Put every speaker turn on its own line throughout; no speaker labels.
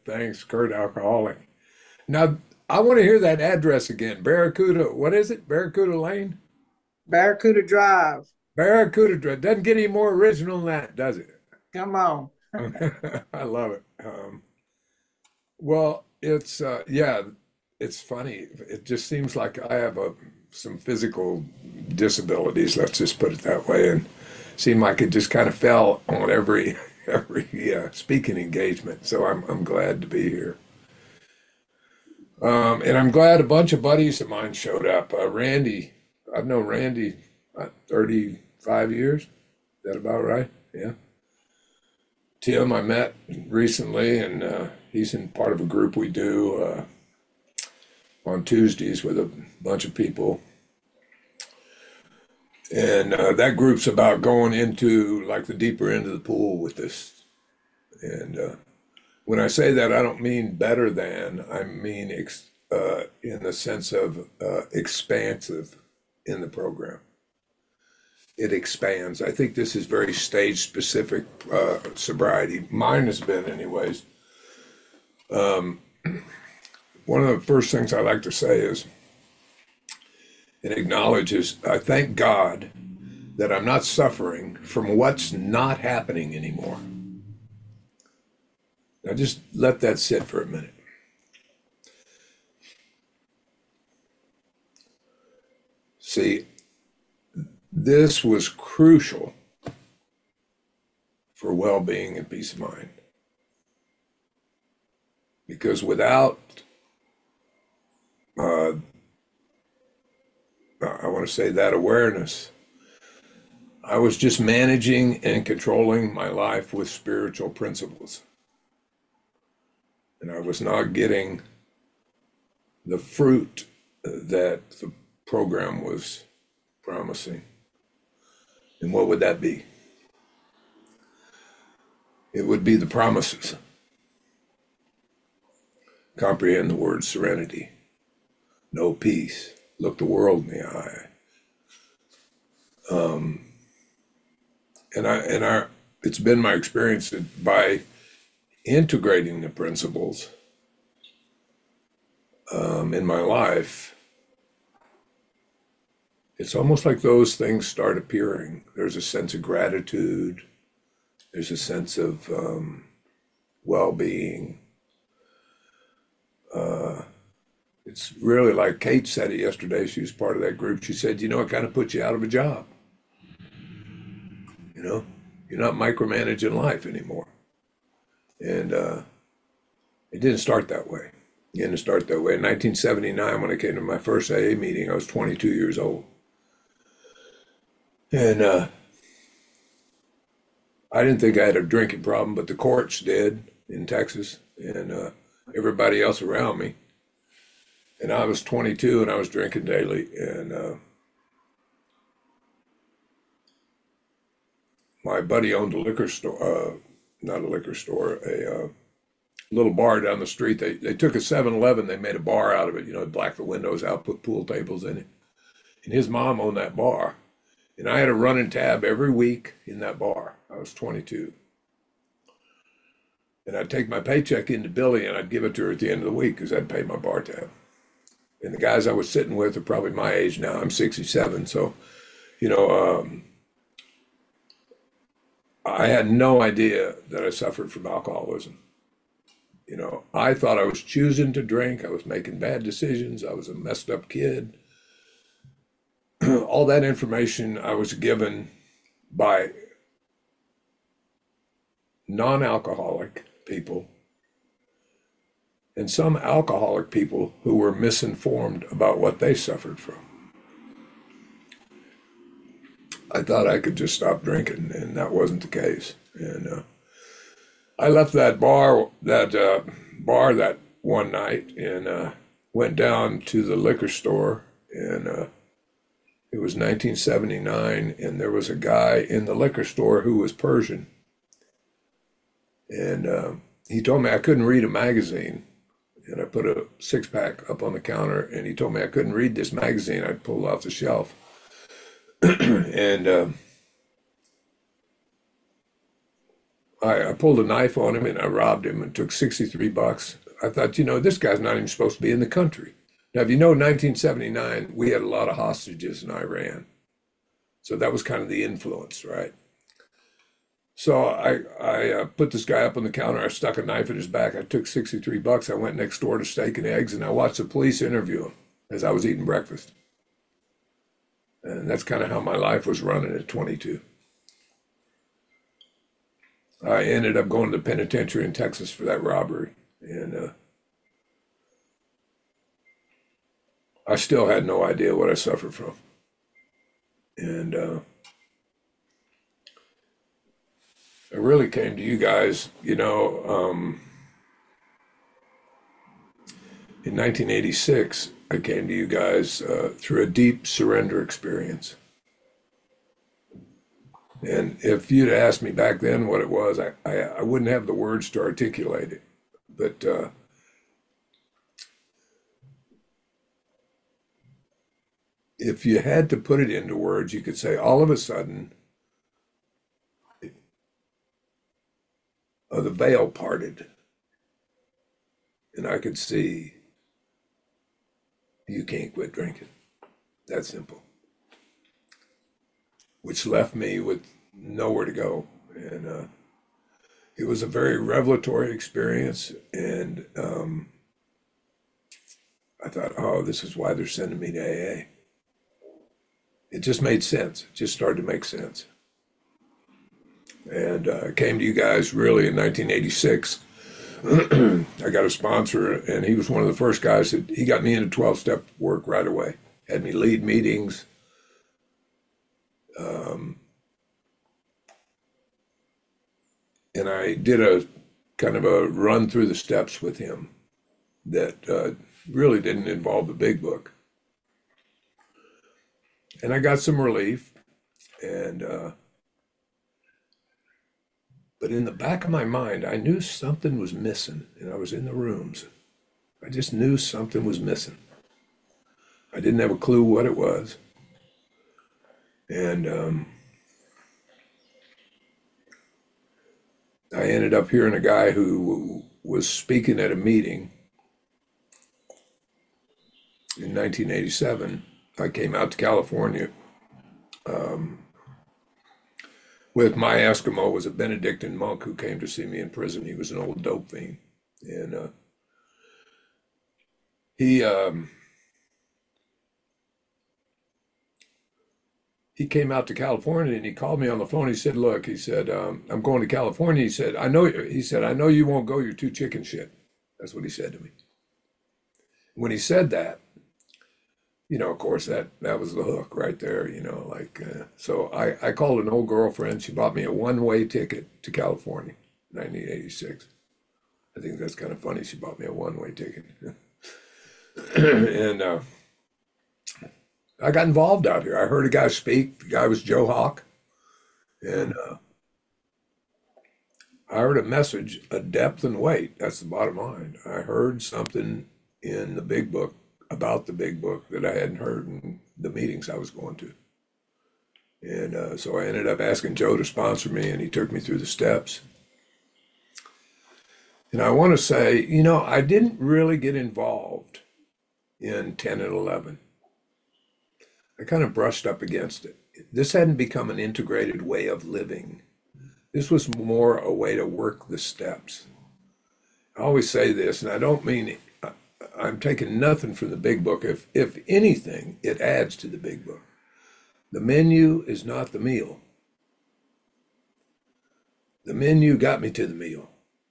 Thanks, Kurt Alcoholic. Now, I want to hear that address again. Barracuda, what is it? Barracuda Lane?
Barracuda Drive.
Barracuda Drive. Doesn't get any more original than that, does it?
Come on.
I love it. Well, yeah, it's funny. It just seems like I have some physical disabilities, let's just put it that way, and seemed like it just kind of fell on every speaking engagement. So I'm glad to be here. And I'm glad a bunch of buddies of mine showed up. Randy, I've known Randy 35 years. Is that about right? Yeah. Tim, I met recently, and he's in part of a group we do on Tuesdays with a bunch of people. And that group's about going into like the deeper end of the pool with this. And when I say that, I don't mean better than, I mean in the sense of expansive in the program. It expands. I think this is very stage specific sobriety. Mine has been, anyways. One of the first things I like to say is and acknowledge is I thank God that I'm not suffering from what's not happening anymore. Now just let that sit for a minute. See, this was crucial for well-being and peace of mind. Because without, I want to say that awareness, I was just managing and controlling my life with spiritual principles. And I was not getting the fruit that the program was promising. And what would that be? It would be the promises. Comprehend the word serenity, know peace, look the world in the eye. It's been my experience that by integrating the principles in my life, it's almost like those things start appearing. There's a sense of gratitude. There's a sense of well-being. It's really like Kate said it yesterday. She was part of that group. She said, it kind of puts you out of a job. You're not micromanaging life anymore. And it didn't start that way. It didn't start that way. In 1979, when I came to my first AA meeting, I was 22 years old. And I didn't think I had a drinking problem, but the courts did in Texas and everybody else around me. And I was 22 and I was drinking daily. And my buddy owned a liquor store, not a liquor store, a little bar down the street. They took a 7-Eleven, they made a bar out of it, blacked the windows out, put pool tables in it. And his mom owned that bar. And I had a running tab every week in that bar. I was 22. And I'd take my paycheck into Billy and I'd give it to her at the end of the week because I'd pay my bar tab. And the guys I was sitting with are probably my age now. I'm 67. So, I had no idea that I suffered from alcoholism. I thought I was choosing to drink. I was making bad decisions. I was a messed up kid. All that information I was given by non-alcoholic people and some alcoholic people who were misinformed about what they suffered from. I thought I could just stop drinking, and that wasn't the case. And I left that bar that one night and went down to the liquor store, and it was 1979, and there was a guy in the liquor store who was Persian. And he told me I couldn't read a magazine. And I put a 6-pack up on the counter, and he told me I couldn't read this magazine. I'd pull it off the shelf. And I pulled a knife on him and I robbed him and took 63 bucks. I thought, this guy's not even supposed to be in the country. Now, if you know, 1979, we had a lot of hostages in Iran. So that was kind of the influence, right? So I put this guy up on the counter. I stuck a knife in his back. I took 63 bucks. I went next door to Steak and Eggs and I watched the police interview him as I was eating breakfast. And that's kind of how my life was running at 22. I ended up going to the penitentiary in Texas for that robbery. And I still had no idea what I suffered from. And I really came to you guys, in 1986, I came to you guys through a deep surrender experience. And if you'd asked me back then what it was, I wouldn't have the words to articulate it. But if you had to put it into words, you could say all of a sudden, the veil parted, and I could see you can't quit drinking. That simple. Which left me with nowhere to go. And it was a very revelatory experience. And I thought, oh, this is why they're sending me to AA. It just made sense. It just started to make sense. And I came to you guys really in 1986. I got a sponsor, and he was one of the first guys that he got me into 12-step work right away. Had me lead meetings. And I did a kind of a run through the steps with him that really didn't involve the big book. And I got some relief. And but in the back of my mind, I knew something was missing. And I was in the rooms. I just knew something was missing. I didn't have a clue what it was. And I ended up hearing a guy who was speaking at a meeting in 1987. I came out to California with my Eskimo was a Benedictine monk who came to see me in prison. He was an old dope fiend. And he came out to California and he called me on the phone. He said, look, he said, I'm going to California. I know you won't go. You're too chicken shit. That's what he said to me. When he said that, of course, that was the hook right there, so I called an old girlfriend. She bought me a one-way ticket to California, 1986. I think that's kind of funny. She bought me a one-way ticket. And I got involved out here. I heard a guy speak. The guy was Joe Hawk. And I heard a message, a depth and weight. That's the bottom line. I heard something in the big book about the big book that I hadn't heard in the meetings I was going to. And so I ended up asking Joe to sponsor me, and he took me through the steps. And I want to say, I didn't really get involved in 10 and 11. I kind of brushed up against it. This hadn't become an integrated way of living. This was more a way to work the steps. I always say this, and I don't mean I'm taking nothing from the big book. If anything, it adds to the big book. The menu is not the meal. The menu got me to the meal.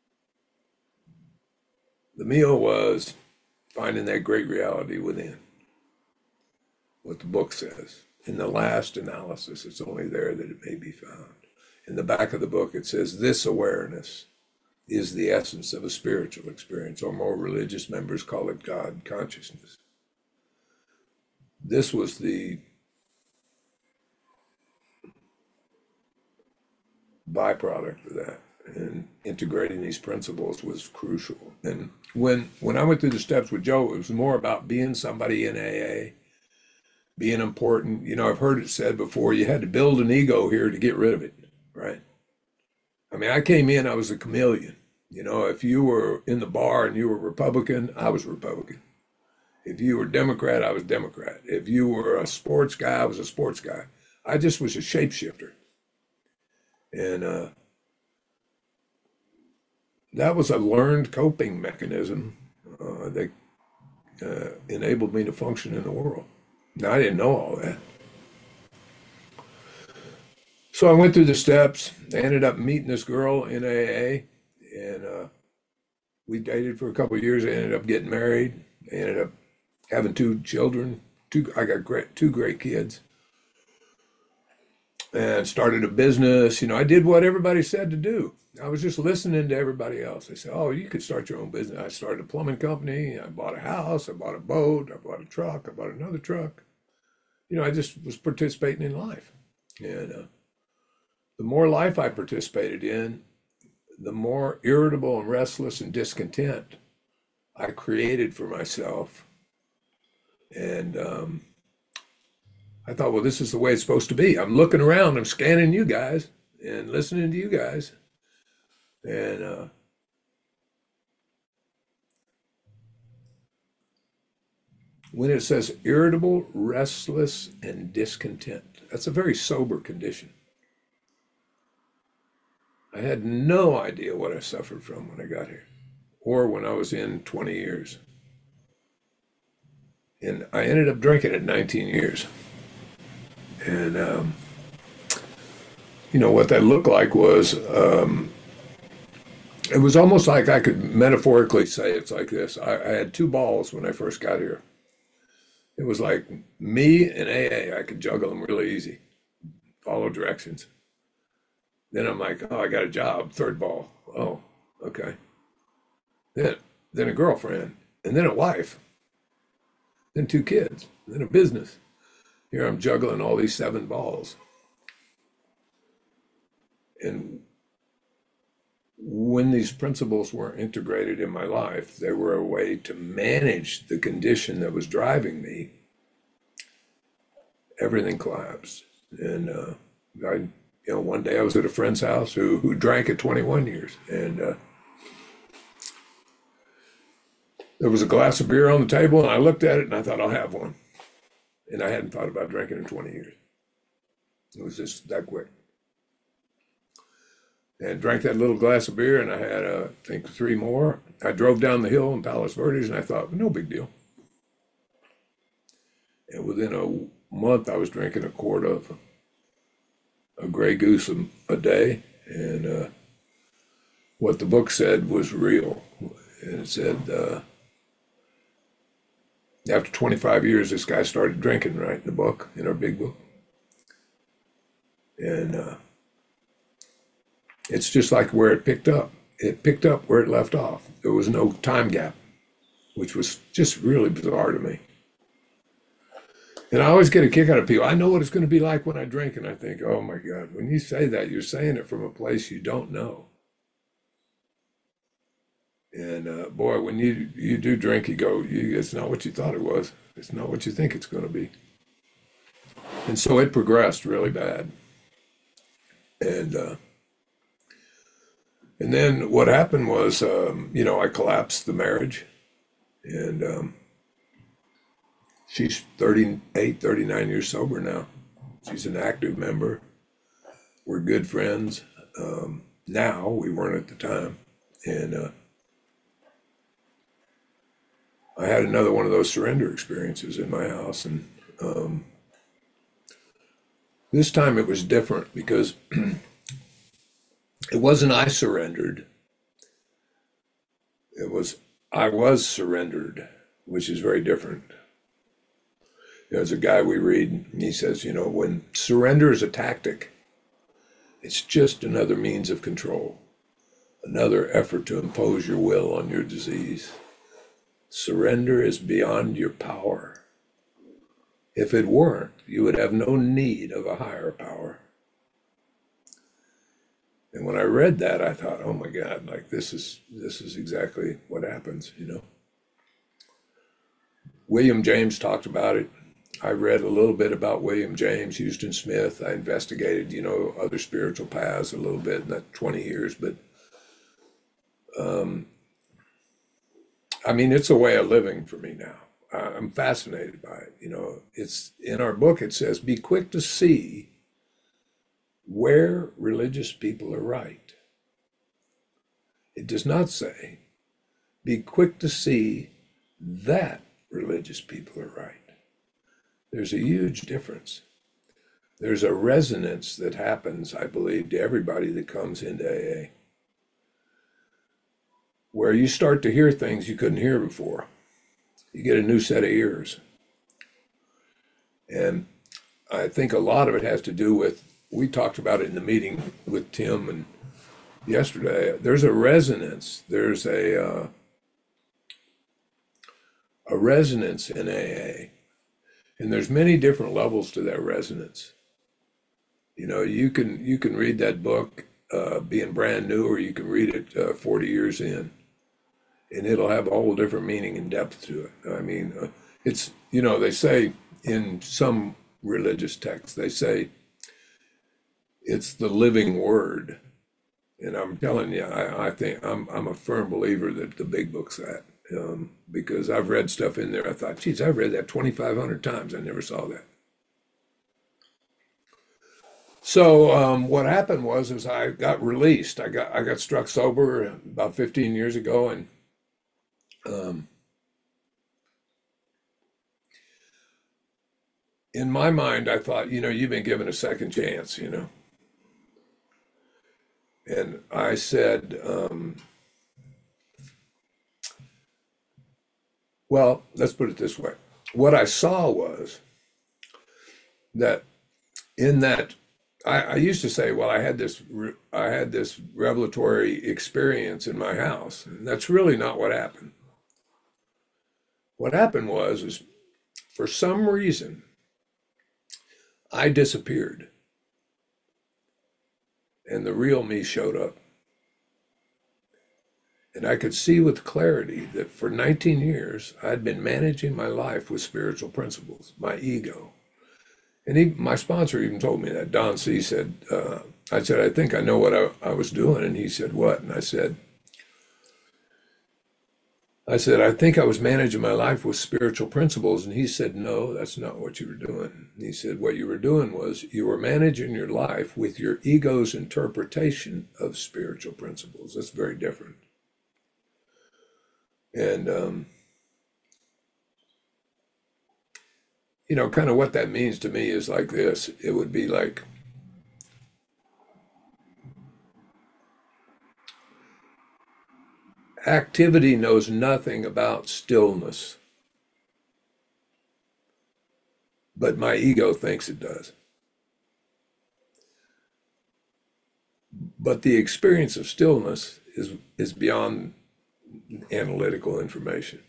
The meal was finding that great reality within. What the book says. In the last analysis, it's only there that it may be found. In the back of the book, it says this awareness is the essence of a spiritual experience, or more religious members call it God consciousness. This was the byproduct of that, and integrating these principles was crucial. And when I went through the steps with Joe, it was more about being somebody in AA, being important. I've heard it said before, you had to build an ego here to get rid of it, right? mean, I came in, I was a chameleon. You know, if you were in the bar and you were Republican, I was Republican. If you were Democrat, I was Democrat. If you were a sports guy, I was a sports guy. I just was a shapeshifter. And that was a learned coping mechanism that enabled me to function in the world. Now, I didn't know all that. So I went through the steps. I ended up meeting this girl in AA, and we dated for a couple of years. I ended up getting married. I ended up having two children. I got two great kids, and started a business. You know, I did what everybody said to do. I was just listening to everybody else. They said, "Oh, you could start your own business." I started a plumbing company. I bought a house. I bought a boat. I bought a truck. I bought another truck. You know, I just was participating in life, and the more life I participated in, the more irritable and restless and discontent I created for myself. And I thought, well, this is the way it's supposed to be. I'm looking around, I'm scanning you guys and listening to you guys. And when it says irritable, restless, and discontent, that's a very sober condition. I had no idea what I suffered from when I got here or when I was in 20 years. And I ended up drinking at 19 years. And, you know, what that looked like was, it was almost like I could metaphorically say it's like this. I had two balls when I first got here. It was like me and AA, I could juggle them really easy, follow directions. Then I'm like, oh, I got a job, third ball. Oh, okay. Then a girlfriend, and then a wife, then two kids, then a business. Here I'm juggling all these seven balls. And when these principles weren't integrated in my life, they were a way to manage the condition that was driving me. Everything collapsed. And one day I was at a friend's house who drank at 21 years, and there was a glass of beer on the table, and I looked at it and I thought, I'll have one. And I hadn't thought about drinking in 20 years. It was just that quick. And drank that little glass of beer, and I had, I think, three more. I drove down the hill in Palos Verdes, and I thought, no big deal. And within a month, I was drinking a quart of a Grey Goose a day. And what the book said was real. And it said, after 25 years, this guy started drinking, right, in the book, in our big book. And it's just like where it picked up. It picked up where it left off. There was no time gap, which was just really bizarre to me. And I always get a kick out of people. I know what it's going to be like when I drink, and I think, oh my God, when you say that, you're saying it from a place you don't know. And boy, when you do drink, you go, it's not what you thought it was. It's not what you think it's going to be. And so it progressed really bad. And then what happened was, I collapsed the marriage. And she's 38, 39 years sober now. She's an active member. We're good friends. Now, we weren't at the time. And I had another one of those surrender experiences in my house. And this time it was different because it wasn't I surrendered. It was I was surrendered, which is very different. There's a guy we read, and he says, when surrender is a tactic, it's just another means of control, another effort to impose your will on your disease. Surrender is beyond your power. If it weren't, you would have no need of a higher power. And when I read that, I thought, oh my God, like this is exactly what happens, William James talked about it. I read a little bit about William James, Houston Smith. I investigated, other spiritual paths a little bit in that 20 years. But I mean, it's a way of living for me now. I'm fascinated by it. It's in our book, it says, be quick to see where religious people are right. It does not say, be quick to see that religious people are right. There's a huge difference. There's a resonance that happens, I believe, to everybody that comes into AA, where you start to hear things you couldn't hear before. You get a new set of ears. And I think a lot of it has to do with, we talked about it in the meeting with Tim and yesterday. There's a resonance. There's a resonance in AA. And there's many different levels to that resonance. You can read that book being brand new, or you can read it 40 years in, and it'll have a whole different meaning and depth to it. I mean, it's, they say in some religious texts, they say it's the living word. And I'm telling you, I think I'm a firm believer that the big book's that. Because I've read stuff in there. I thought, geez, I've read that 2,500 times. I never saw that. So what happened was I got released. I got struck sober about 15 years ago, and in my mind, I thought, you've been given a second chance, And I said, well, let's put it this way. What I saw was that in that I used to say, well, I had this revelatory experience in my house, and that's really not what happened. What happened is for some reason I disappeared, and the real me showed up. And I could see with clarity that for 19 years, I'd been managing my life with spiritual principles, my ego. And my sponsor even told me that. Don C. said, I said, I think I know what I was doing. And he said, what? And I said, I think I was managing my life with spiritual principles. And he said, no, that's not what you were doing. And he said, what you were doing was you were managing your life with your ego's interpretation of spiritual principles. That's very different. And, kind of what that means to me is like this. It would be like, activity knows nothing about stillness, but my ego thinks it does. But the experience of stillness is beyond analytical information.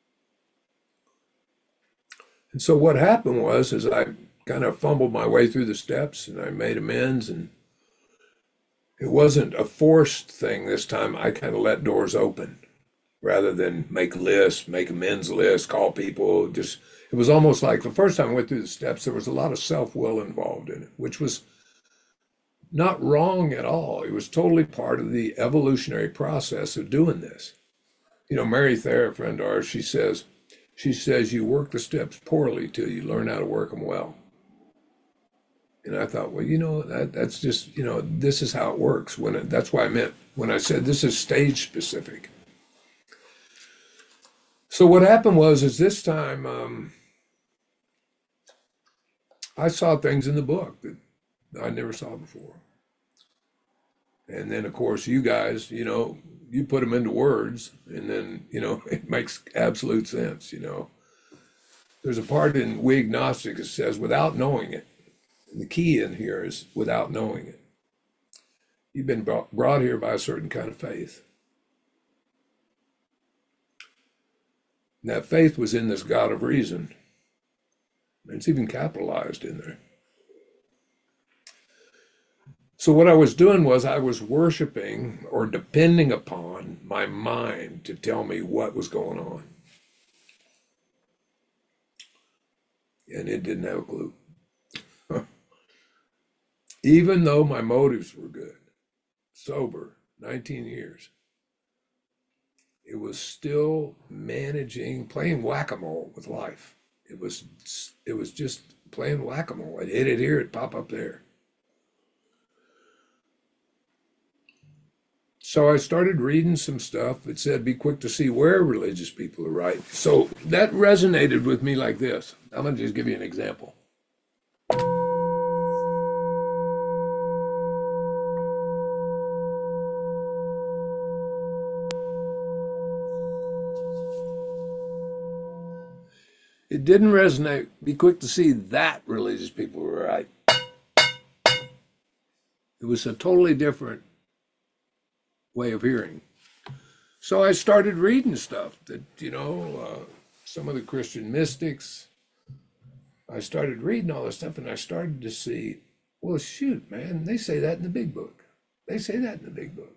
And so what happened is I kind of fumbled my way through the steps, and I made amends, and it wasn't a forced thing this time. I kind of let doors open rather than make lists, make amends lists, call people. Just, it was almost like the first time I went through the steps, there was a lot of self-will involved in it, which was not wrong at all. It was totally part of the evolutionary process of doing this. Mary Thayer, a friend of ours, she says you work the steps poorly till you learn how to work them well. And I thought, well, that's just, this is how it works. That's why I meant when I said this is stage specific. So what happened is this time I saw things in the book that I never saw before. And then, of course, you guys, you put them into words, and then, it makes absolute sense. There's a part in We Agnostics that says, without knowing it, and the key in here is without knowing it. You've been brought here by a certain kind of faith. And that faith was in this God of reason. And it's even capitalized in there. So what I was doing was I was worshiping or depending upon my mind to tell me what was going on. and it didn't have a clue. Even though my motives were good, sober, 19 years, it was still managing, playing whack-a-mole with life. It was just playing whack-a-mole. It hit it here, it pop up there. So I started reading some stuff that said, be quick to see where religious people are right. So that resonated with me like this. I'm going to just give you an example. It didn't resonate, be quick to see that religious people were right. It was a totally different way of hearing. So I started reading stuff that, some of the Christian mystics. I started reading all this stuff and I started to see, well, shoot, man, they say that in the big book. They say that in the big book.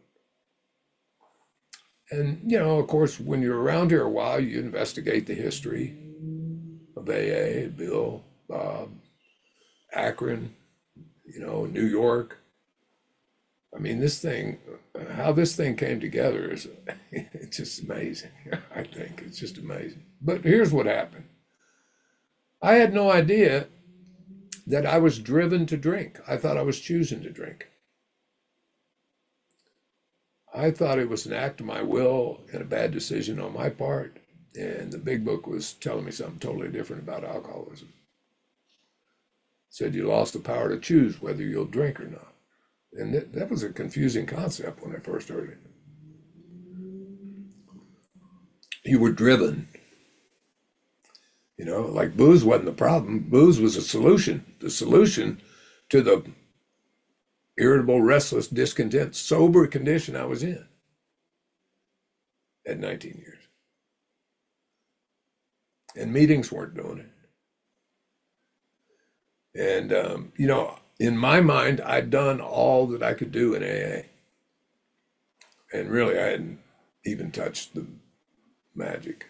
And, of course, when you're around here a while, you investigate the history of AA, Bill, Bob, Akron, New York. I mean, how this thing came together is it's just amazing. I think it's just amazing. But here's what happened. I had no idea that I was driven to drink. I thought I was choosing to drink. I thought it was an act of my will and a bad decision on my part. And the big book was telling me something totally different about alcoholism. It said you lost the power to choose whether you'll drink or not. And that was a confusing concept when I first heard it. You were driven. Like booze wasn't the problem. Booze was a solution. The solution to the irritable, restless, discontent, sober condition I was in at 19 years. And meetings weren't doing it. And, in my mind, I'd done all that I could do in AA. And really, I hadn't even touched the magic,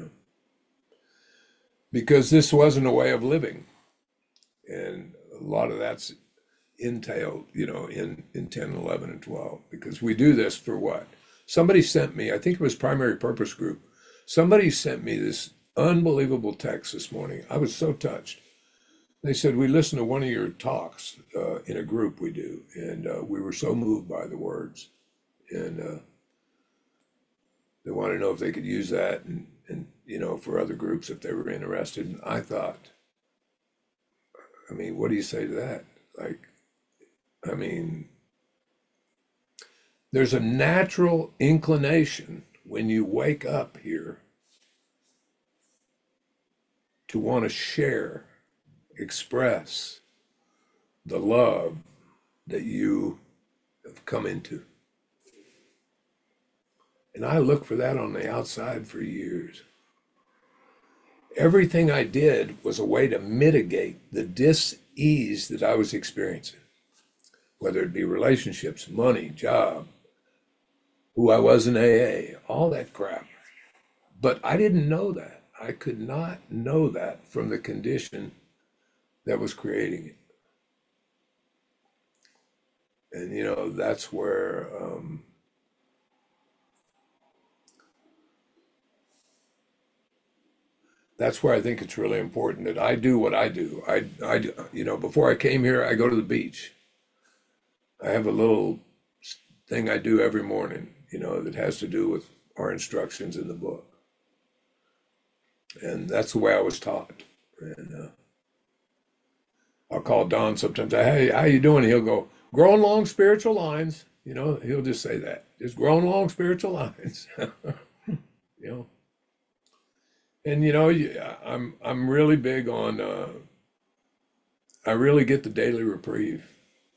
because this wasn't a way of living. And a lot of that's entailed, in 10, 11, and 12, because we do this for what? Somebody sent me, I think it was Primary Purpose Group, somebody sent me this unbelievable text this morning. I was so touched. They said, we listened to one of your talks in a group we do, and we were so moved by the words. And they wanted to know if they could use that and for other groups if they were interested. And I thought, I mean, what do you say to that? There's a natural inclination when you wake up here to want to share, express the love that you have come into. And I looked for that on the outside for years. Everything I did was a way to mitigate the dis-ease that I was experiencing, whether it be relationships, money, job, who I was in AA, all that crap. But I didn't know that. I could not know that from the condition that was creating it. And that's where I think it's really important that I do what I do. Before I came here, I go to the beach. I have a little thing I do every morning, that has to do with our instructions in the book. And that's the way I was taught. And I'll call Don sometimes. Hey, how you doing? He'll go, growing along spiritual lines. He'll just say that. Just growing along spiritual lines. you know. And I'm really big on I really get the daily reprieve.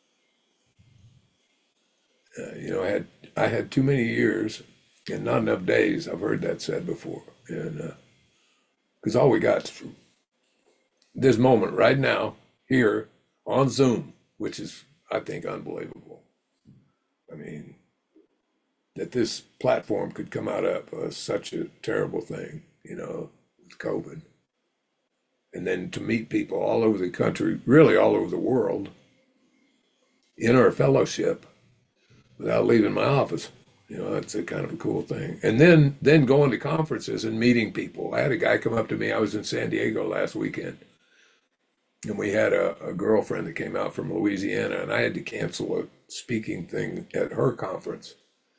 I had too many years and not enough days. I've heard that said before. And because all we got is this moment right now here on Zoom, which is, I think, unbelievable. I mean, that this platform could come out of such a terrible thing, with COVID. and then to meet people all over the country, really all over the world, in our fellowship without leaving my office. You know, that's a kind of a cool thing. And then going to conferences and meeting people. I had a guy come up to me. I was in San Diego last weekend, and we had a girlfriend that came out from Louisiana, and I had to cancel a speaking thing at her conference.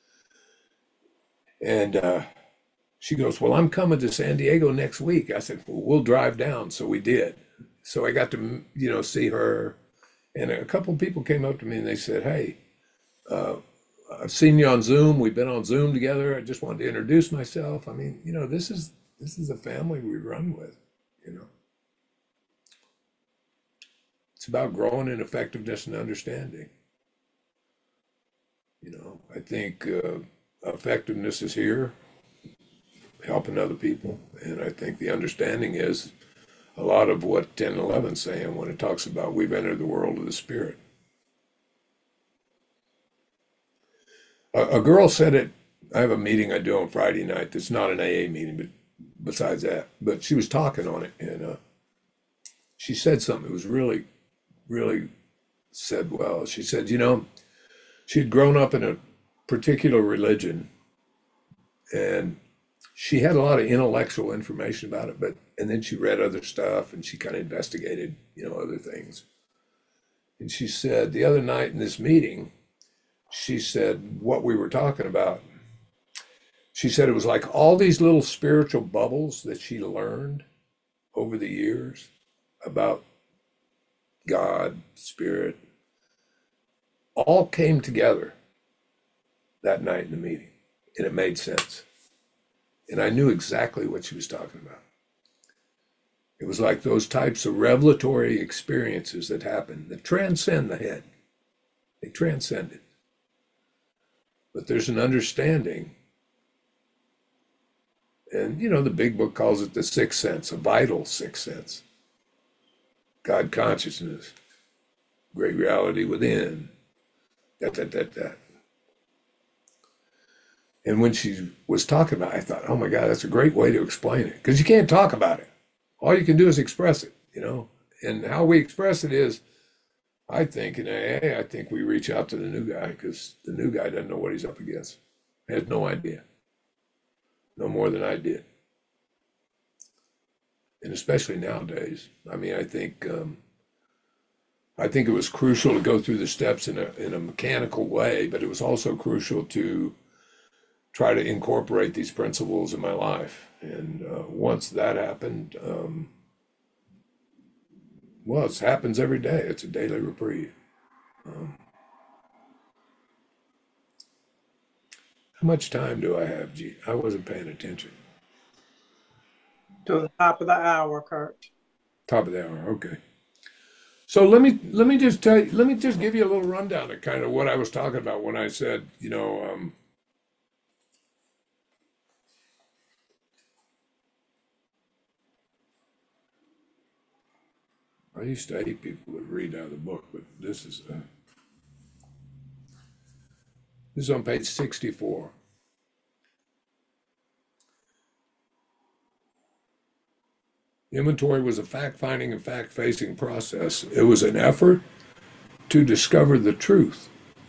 And she goes, "Well, I'm coming to San Diego next week." I said, "Well, we'll drive down." So we did. So I got to, see her. And a couple of people came up to me and they said, "Hey, I've seen you on Zoom. We've been on Zoom together. I just wanted to introduce myself." I mean, this is a family we run with, you know. It's about growing in effectiveness and understanding. I think effectiveness is here, helping other people. And I think the understanding is a lot of what 10 and 11 is saying when it talks about we've entered the world of the Spirit. A girl said it. I have a meeting I do on Friday night that's not an AA meeting, but besides that, but she was talking on it, and she said something. It was really, really said well. She said, she had grown up in a particular religion, and she had a lot of intellectual information about it, and then she read other stuff and she kind of investigated, other things. And she said the other night in this meeting, she said what we were talking about. She said it was like all these little spiritual bubbles that she learned over the years about God, Spirit, all came together that night in the meeting, and it made sense. And I knew exactly what she was talking about. It was like those types of revelatory experiences that happen that transcend the head. They transcend it. But there's an understanding. And, the big book calls it the sixth sense, a vital sixth sense. God consciousness, great reality within, that. And when she was talking about it, I thought, oh my God, that's a great way to explain it. Because you can't talk about it. All you can do is express it, And how we express it is, I think in AA, I think we reach out to the new guy because the new guy doesn't know what he's up against. He has no idea. No more than I did. And especially nowadays. I mean, I think it was crucial to go through the steps in a mechanical way, but it was also crucial to try to incorporate these principles in my life. And once that happened, well, it happens every day. It's a daily reprieve. How much time do I have, G? I wasn't paying attention.
To the top of the hour, Kurt.
Top of the hour, okay. So let me just tell you, let me just give you a little rundown of kind of what I was talking about when I said, I used to hate people that read out of the book, but this is on page 64. Inventory was a fact-finding and fact-facing process. It was an effort to discover the truth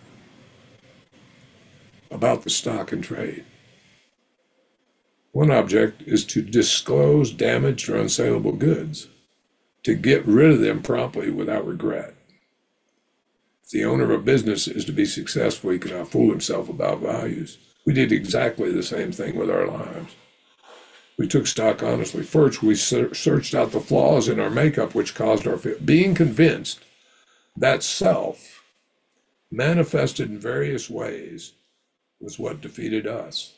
about the stock and trade. One object is to disclose damaged or unsaleable goods, to get rid of them promptly without regret. If the owner of a business is to be successful, he cannot fool himself about values. We did exactly the same thing with our lives. We took stock honestly. First, we searched out the flaws in our makeup which caused our fear. Being convinced that self, manifested in various ways, was what defeated us.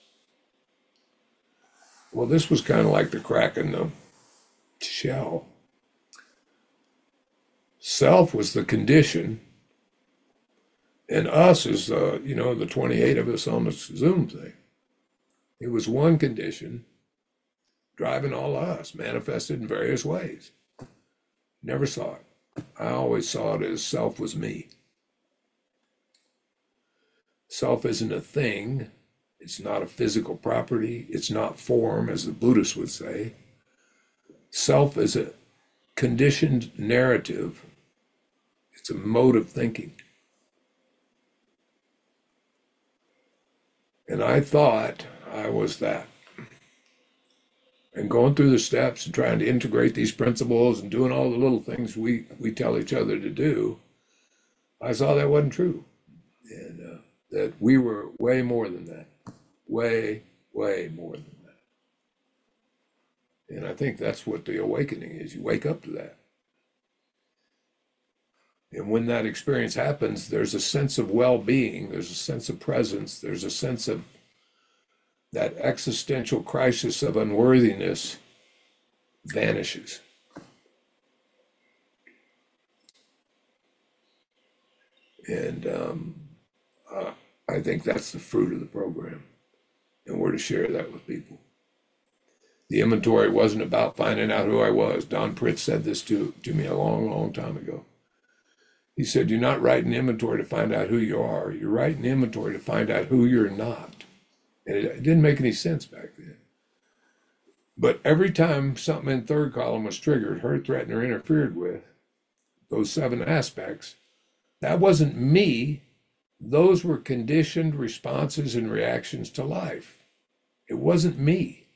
Well, this was kind of like the crack in the shell. Self was the condition, and us is the 28 of us on the Zoom thing. It was one condition driving all of us, manifested in various ways. Never saw it. I always saw it as self was me. Self isn't a thing. It's not a physical property. It's not form, as the Buddhists would say. Self is conditioned narrative. It's a mode of thinking. And I thought I was that. And going through the steps and trying to integrate these principles and doing all the little things we tell each other to do, I saw that wasn't true. And that we were way more than that. Way, way more than that. And I think that's what the awakening is. You wake up to that. And when that experience happens, there's a sense of well-being, there's a sense of presence, there's a sense of that existential crisis of unworthiness vanishes. And I think that's the fruit of the program. And we're to share that with people. The inventory wasn't about finding out who I was. Don Pritz said this to me a long, long time ago. He said, you're not writing inventory to find out who you are. You're writing inventory to find out who you're not. And it didn't make any sense back then. But every time something in third column was triggered, hurt, threatened, or interfered with, those 7 aspects, that wasn't me. Those were conditioned responses and reactions to life. It wasn't me.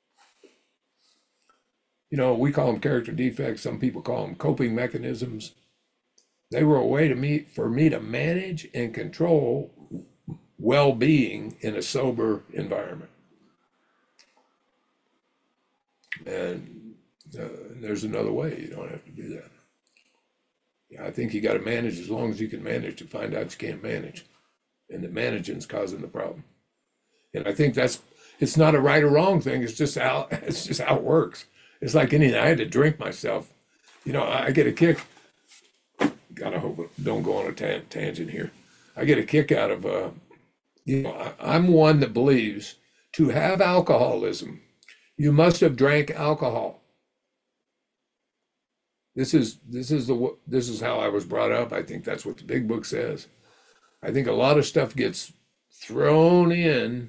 You know, we call them character defects. Some people call them coping mechanisms. They were a way for me to manage and control well-being in a sober environment. And there's another way. You don't have to do that. Yeah, I think you got to manage as long as you can manage to find out you can't manage. And the managing's causing the problem. And I think it's not a right or wrong thing. It's just how it works. It's like anything. I had to drink myself. You know, I get a kick. Gotta hope it don't go on a tangent here. I get a kick out of, I'm one that believes to have alcoholism, you must have drank alcohol. This is how I was brought up. I think that's what the big book says. I think a lot of stuff gets thrown in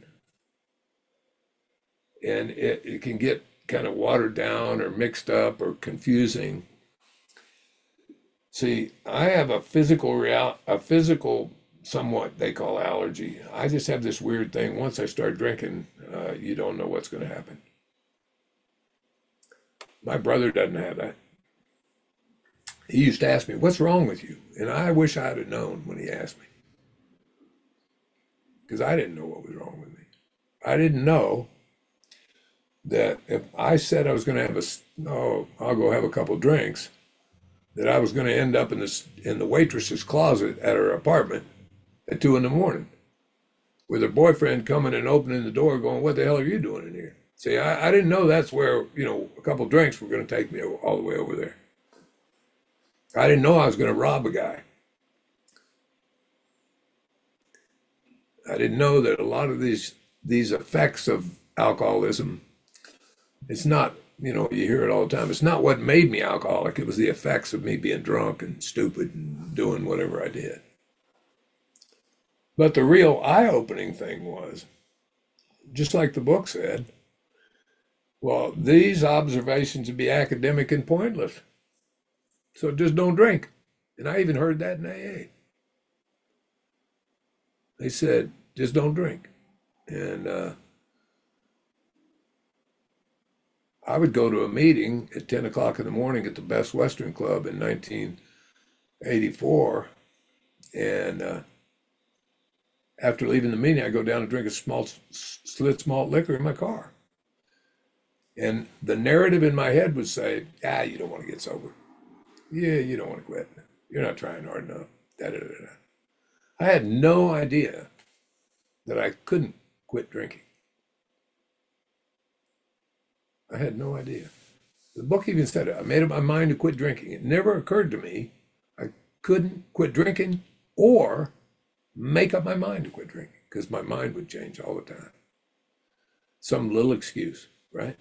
and it can get kind of watered down or mixed up or confusing. See, I have a physical, somewhat they call allergy. I just have this weird thing. Once I start drinking, you don't know what's going to happen. My brother doesn't have that. He used to ask me, what's wrong with you? And I wish I'd have known when he asked me. Because I didn't know what was wrong with me. I didn't know that if I said I was going to have I'll go have a couple drinks, that I was going to end up in the waitress's closet at her apartment at 2 a.m. with her boyfriend coming and opening the door going, what the hell are you doing in here? See, I didn't know that's where, a couple drinks were going to take me all the way over there. I didn't know I was going to rob a guy. I didn't know that a lot of these effects of alcoholism, it's not, you hear it all the time. It's not what made me alcoholic. It was the effects of me being drunk and stupid and doing whatever I did. But the real eye-opening thing was, just like the book said, well, these observations would be academic and pointless. So just don't drink. And I even heard that in AA. They said, just don't drink. And I would go to a meeting at 10 o'clock in the morning at the Best Western Club in 1984. And after leaving the meeting, I go down and drink a small Schlitz malt liquor in my car. And the narrative in my head would say, you don't want to get sober. Yeah, you don't want to quit. You're not trying hard enough. Da, da, da, da. I had no idea that I couldn't quit drinking. I had no idea. The book even said it. I made up my mind to quit drinking. It never occurred to me I couldn't quit drinking or make up my mind to quit drinking because my mind would change all the time. Some little excuse, right?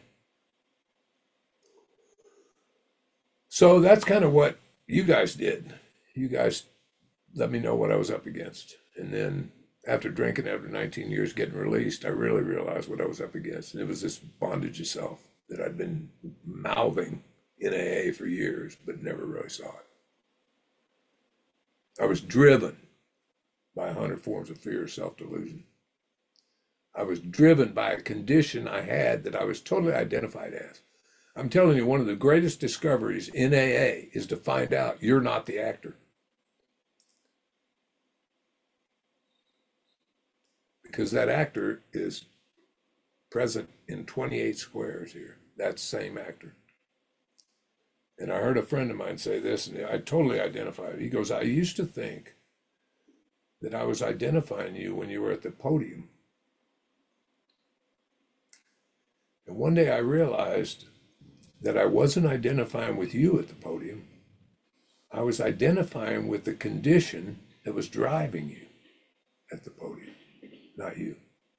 So that's kind of what you guys did. You guys let me know what I was up against. And then after drinking, after 19 years getting released, I really realized what I was up against. And it was this bondage of self that I'd been mouthing in AA for years, but never really saw it. I was driven by 100 forms of fear, self-delusion. I was driven by a condition I had that I was totally identified as. I'm telling you, one of the greatest discoveries in AA is to find out you're not the actor. Because that actor is present in 28 squares here, that same actor. And I heard a friend of mine say this, and I totally identified. He goes, I used to think that I was identifying you when you were at the podium. And one day I realized that I wasn't identifying with you at the podium. I was identifying with the condition that was driving you at the podium, not you.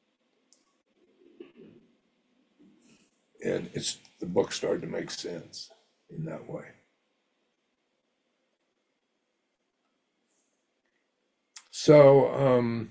And the book started to make sense in that way. So,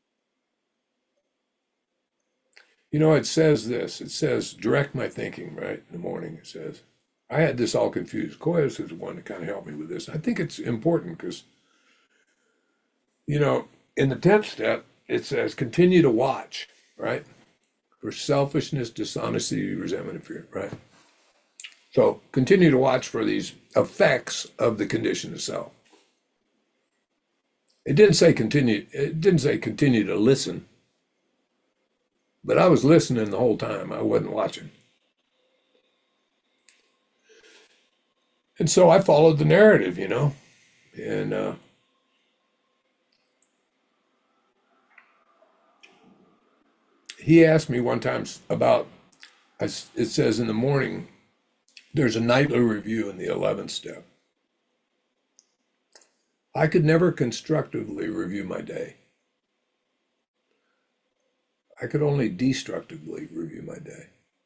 it says this. It says, direct my thinking, right? In the morning, it says. I had this all confused. Koyos is the one that kind of helped me with this. I think it's important because, in the 10th step, it says, continue to watch, right? For selfishness, dishonesty, resentment, and fear, right? So continue to watch for these effects of the condition of self. It didn't say continue to listen. But I was listening the whole time. I wasn't watching. And so I followed the narrative, and he asked me one time about, it says in the morning, there's a nightly review in the 11th step. I could never constructively review my day. I could only destructively review my day.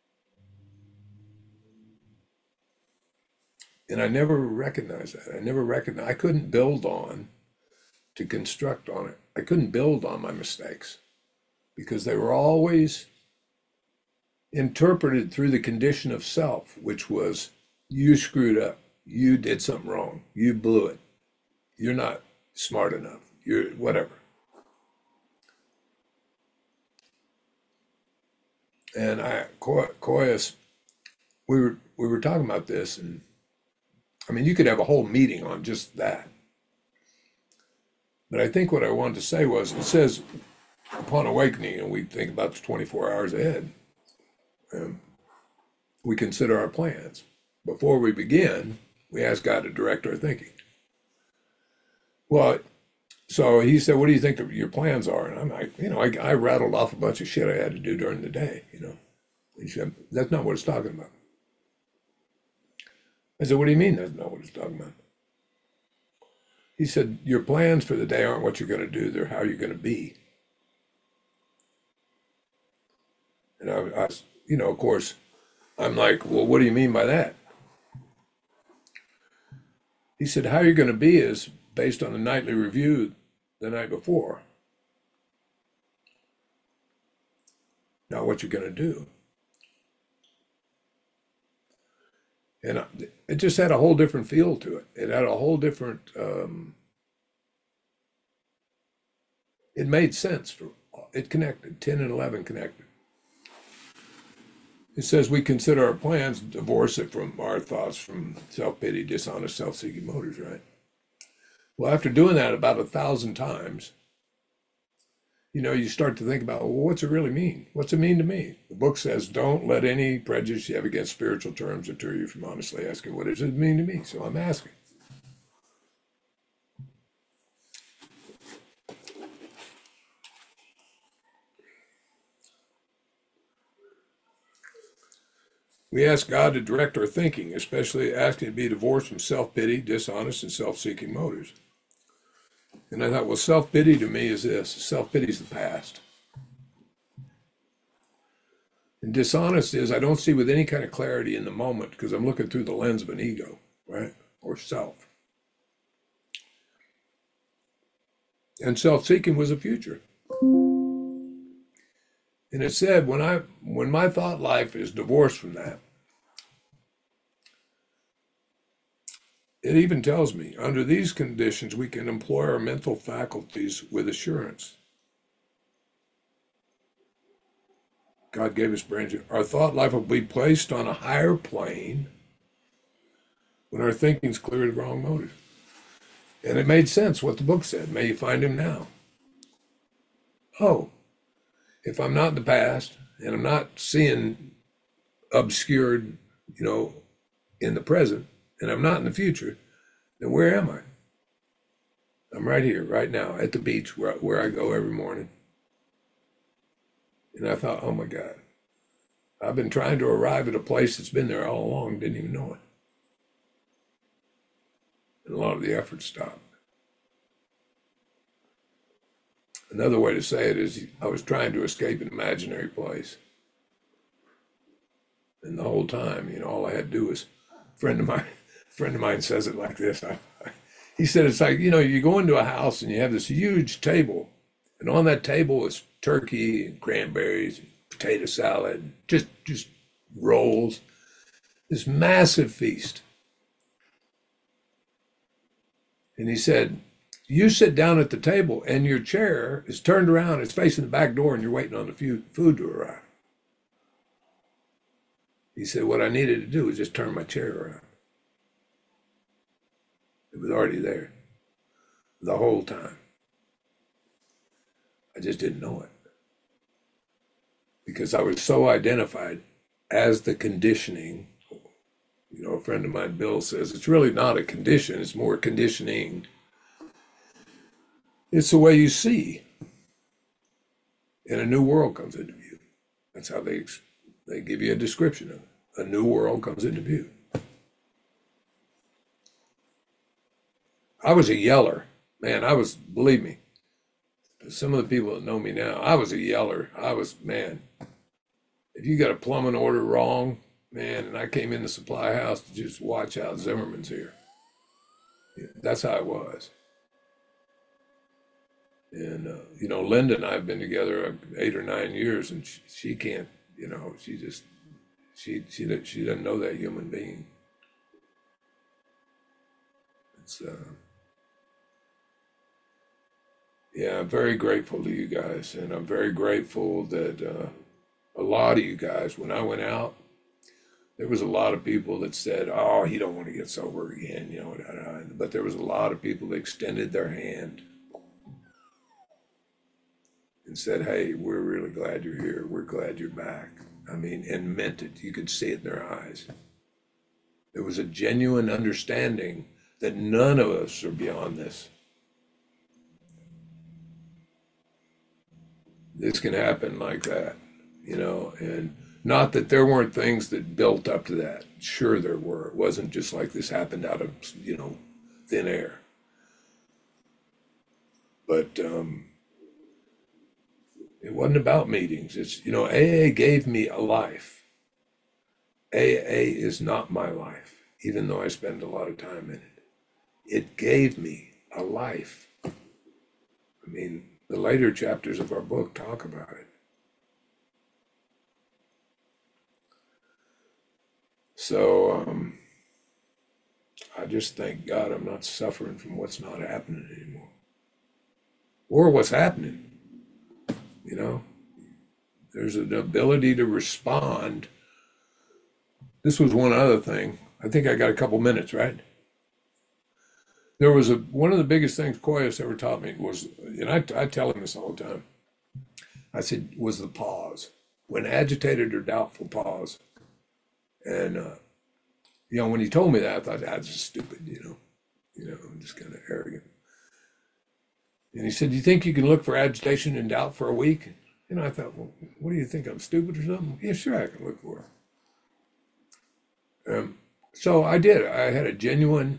And I never recognized that. I couldn't build on to construct on it. I couldn't build on my mistakes because they were always interpreted through the condition of self, which was you screwed up, you did something wrong, you blew it, you're not smart enough, you're whatever. And Koyos, we were talking about this, and I mean, you could have a whole meeting on just that. But I think what I wanted to say was, it says, upon awakening, and we think about the 24 hours ahead, we consider our plans. Before we begin, we ask God to direct our thinking. Well, so he said, what do you think your plans are? And I'm like, I rattled off a bunch of shit I had to do during the day, He said, that's not what it's talking about. I said, what do you mean that's not what it's talking about? He said, your plans for the day aren't what you're going to do, they're how you're going to be. And I, of course, I'm like, well, what do you mean by that? He said, how you're going to be is based on the nightly review the night before, not what you're going to do. And it just had a whole different feel to it. It had a whole different, it made sense. It connected, 10 and 11 connected. It says we consider our plans, divorce it from our thoughts from self-pity, dishonest, self-seeking motives, right? Well, after doing that about 1,000 times, you start to think about, well, what's it really mean? What's it mean to me? The book says, don't let any prejudice you have against spiritual terms deter you from honestly asking, what does it mean to me? So I'm asking. We ask God to direct our thinking, especially asking to be divorced from self-pity, dishonest, and self-seeking motives. And I thought, well, self-pity to me is this. Self-pity is the past. And dishonest is I don't see with any kind of clarity in the moment because I'm looking through the lens of an ego, right? Or self. And self-seeking was a future. And it said, when my thought life is divorced from that, It even tells me, under these conditions, we can employ our mental faculties with assurance. God gave us brains. Our thought life will be placed on a higher plane when our thinking's clear of the wrong motive. And it made sense what the book said. May you find him now. Oh, if I'm not in the past and I'm not seeing obscured, in the present, and I'm not in the future, then where am I? I'm right here, right now, at the beach where I go every morning. And I thought, oh my God, I've been trying to arrive at a place that's been there all along, didn't even know it. And a lot of the effort stopped. Another way to say it is I was trying to escape an imaginary place. And the whole time, all I had to do was, a friend of mine says it like this. He said, it's like, you go into a house and you have this huge table, and on that table is turkey and cranberries, and potato salad, just rolls, this massive feast. And he said, you sit down at the table and your chair is turned around, it's facing the back door, and you're waiting on the food to arrive. He said, what I needed to do was just turn my chair around. It was already there the whole time. I just didn't know it because I was so identified as the conditioning. A friend of mine, Bill, says it's really not a condition, it's more conditioning. It's the way you see. And a new world comes into view. That's how they give you a description of it. A new world comes into view. I was a yeller. Man, believe me, some of the people that know me now, I was a yeller. Man, if you got a plumbing order wrong, man, and I came in the supply house to just watch out, Zimmerman's here. That's how it was. And, Linda and I have been together 8 or 9 years, and she can't, she doesn't know that human being. It's, yeah, I'm very grateful to you guys, and I'm very grateful that a lot of you guys, when I went out, there was a lot of people that said, "Oh, he don't want to get sober again," But there was a lot of people that extended their hand and said, "Hey, we're really glad you're here. We're glad you're back." I mean, and meant it. You could see it in their eyes. There was a genuine understanding that none of us are beyond this. This can happen like that, and not that there weren't things that built up to that. Sure, there were. It wasn't just like this happened out of, thin air. But it wasn't about meetings. It's, AA gave me a life. AA is not my life, even though I spend a lot of time in it. It gave me a life. I mean, the later chapters of our book talk about it. So I just thank God I'm not suffering from what's not happening anymore. Or what's happening. There's an ability to respond. This was one other thing. I think I got a couple minutes, right? There was one of the biggest things Koyos ever taught me was, and I tell him this all the time. I said, was the pause. When agitated or doubtful, pause. And, when he told me that, I thought, that's just stupid, I'm just kind of arrogant. And he said, do you think you can look for agitation and doubt for a week? I thought, well, what do you think? I'm stupid or something? Yeah, sure, I can look for it. So I did. I had a genuine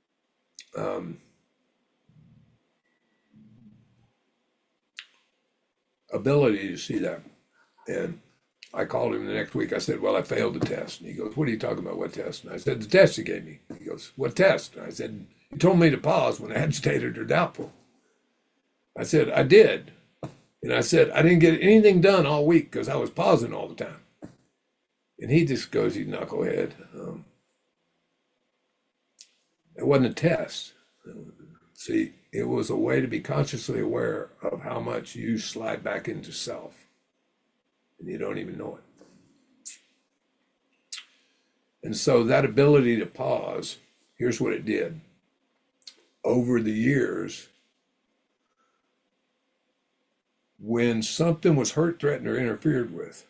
ability to see that. And I called him the next week. I said, well, I failed the test. And he goes, what are you talking about? What test? And I said, the test you gave me. He goes, what test? And I said, you told me to pause when agitated or doubtful. I said, I did. And I said, I didn't get anything done all week because I was pausing all the time. And he just goes, you knucklehead. It wasn't a test. See, it was a way to be consciously aware of how much you slide back into self and you don't even know it. And so that ability to pause, here's what it did. Over the years, when something was hurt, threatened, or interfered with,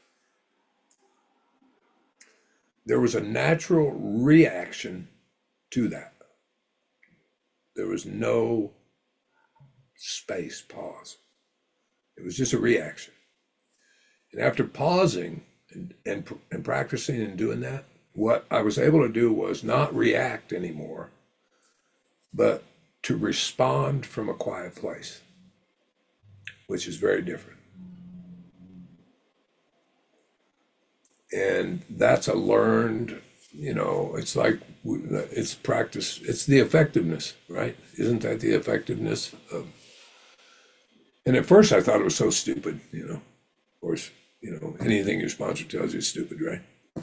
there was a natural reaction to that. There was no space, pause. It was just a reaction. And after pausing and practicing and doing that, what I was able to do was not react anymore, but to respond from a quiet place, which is very different. And that's a learned, it's like, it's practice, it's the effectiveness, right? Isn't that the effectiveness of, and at first I thought it was so stupid, of course, anything your sponsor tells you is stupid, right?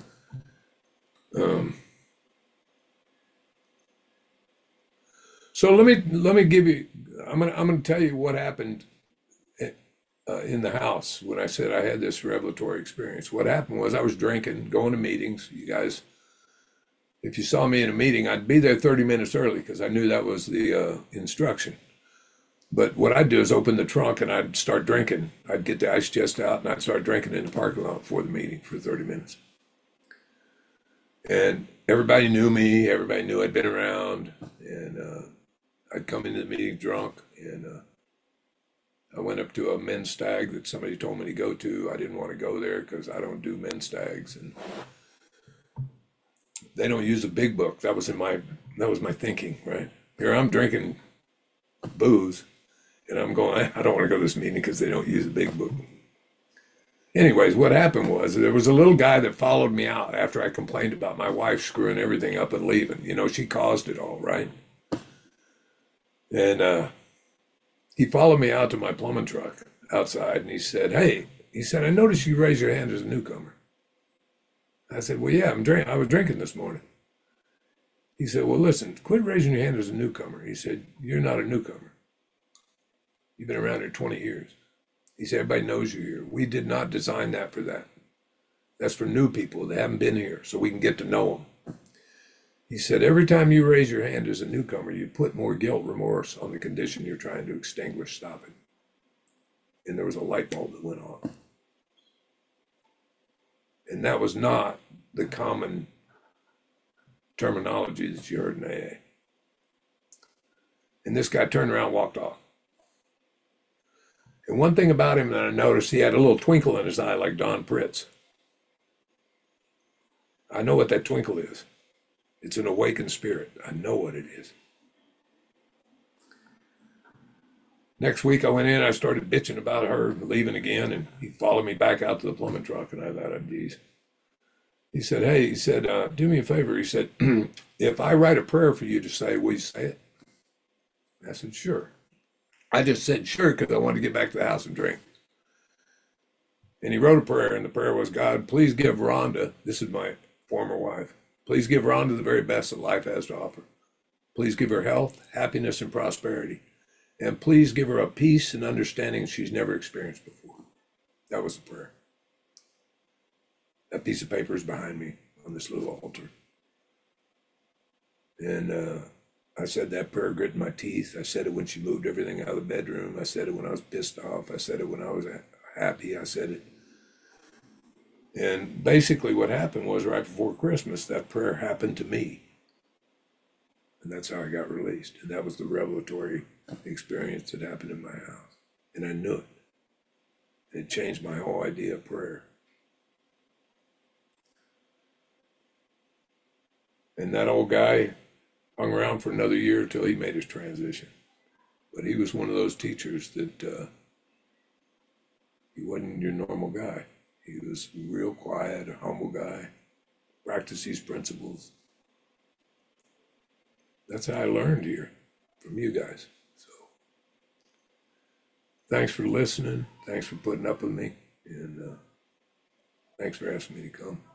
So let me give you, I'm gonna tell you what happened in the house when I said I had this revelatory experience. What happened was I was drinking, going to meetings. You guys, if you saw me in a meeting, I'd be there 30 minutes early because I knew that was the instruction. But what I'd do is open the trunk and I'd start drinking. I'd get the ice chest out and I'd start drinking in the parking lot before the meeting for 30 minutes. And everybody knew me. Everybody knew I'd been around. And I'd come into the meeting drunk. And I went up to a men's stag that somebody told me to go to. I didn't want to go there because I don't do men's stags. And they don't use a big book. That was my thinking, right? Here I'm drinking booze. And I'm going, I don't want to go to this meeting because they don't use a big book. Anyways, what happened was there was a little guy that followed me out after I complained about my wife screwing everything up and leaving. She caused it all, right? And he followed me out to my plumbing truck outside and he said, hey, I noticed you raised your hand as a newcomer. I said, well, yeah, I was drinking this morning. He said, well, listen, quit raising your hand as a newcomer. He said, you're not a newcomer. You've been around here 20 years. He said, everybody knows you're here. We did not design that for that. That's for new people that haven't been here so we can get to know them. He said, every time you raise your hand as a newcomer, you put more guilt, remorse on the condition you're trying to extinguish, stop it. And there was a light bulb that went off. And that was not the common terminology that you heard in AA. And this guy turned around and walked off. And one thing about him that I noticed, he had a little twinkle in his eye like Don Pritz. I know what that twinkle is. It's an awakened spirit. I know what it is. Next week I went in, I started bitching about her leaving again, and he followed me back out to the plumbing truck, and I thought, oh, geez. He said, hey, do me a favor. He said, if I write a prayer for you to say, will you say it? I said, sure. I just said sure because I wanted to get back to the house and drink. And he wrote a prayer, and the prayer was, God, please give Rhonda, this is my former wife, please give Rhonda the very best that life has to offer. Please give her health, happiness, and prosperity. And please give her a peace and understanding she's never experienced before. That was the prayer. That piece of paper is behind me on this little altar. And I said that prayer grit in my teeth. I said it when she moved everything out of the bedroom. I said it when I was pissed off. I said it when I was happy. I said it. And basically what happened was right before Christmas, that prayer happened to me. And that's how I got released. And that was the revelatory experience that happened in my house. And I knew it. And it changed my whole idea of prayer. And that old guy hung around for another year until he made his transition. But he was one of those teachers that he wasn't your normal guy. He was real quiet, a humble guy, practiced these principles. That's how I learned here from you guys. So thanks for listening. Thanks for putting up with me. And thanks for asking me to come.